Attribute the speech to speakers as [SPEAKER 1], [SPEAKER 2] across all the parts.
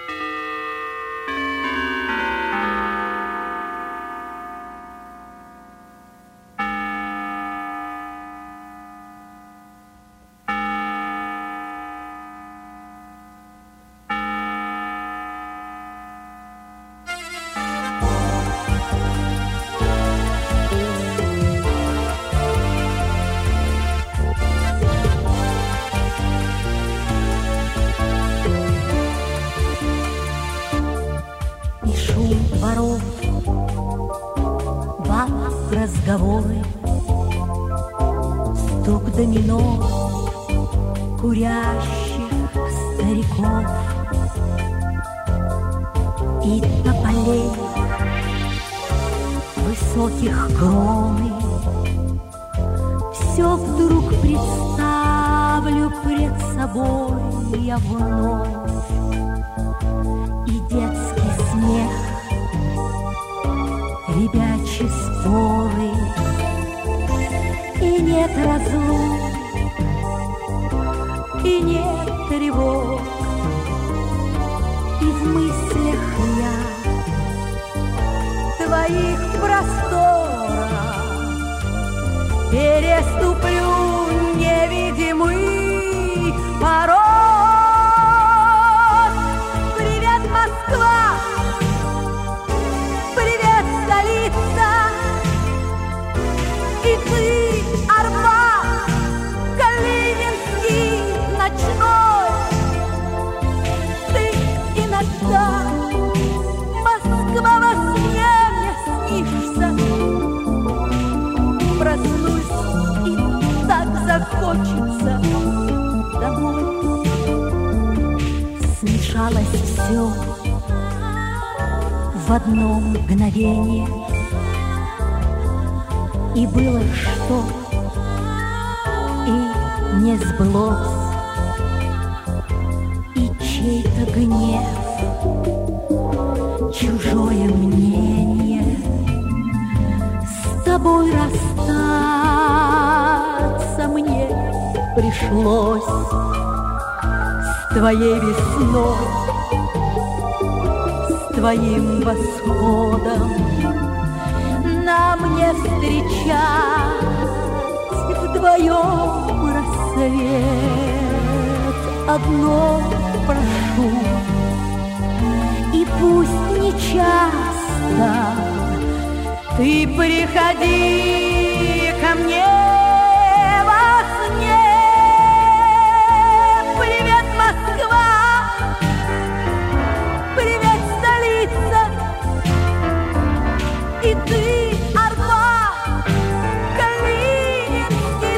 [SPEAKER 1] Разговоры, стук домино курящих стариков и тополей высоких кроны. Все вдруг представлю пред собой я вновь, и детский смех, ребячьи споры, и нет разлук, и нет тревог, и в мыслях я твоих просторах переступлю невидимый порог. Привет, Москва! Привет, столица! И ты, Арбат, Калининский ночной. Ты иногда, Москва, во сне мне снишься. Проснусь, и так захочется домой. Смешалось все в одно мгновение, и было что, и не сбылось, и чей-то гнев, чужое мнение. С тобой расстаться мне пришлось, с твоей весной, с твоим восходом. Нам не встречать вдвоем рассвет. Одно прошу, и пусть не часто ты приходи ко мне во сне. Привет, Москва! Привет, столица! И ты, Арбат, Калининский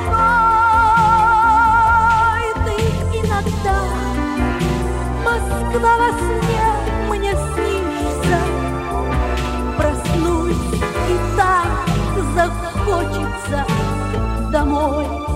[SPEAKER 1] ночной. Ты иногда, Москва, во сне мне снишься. Проснусь, и так захочется домой.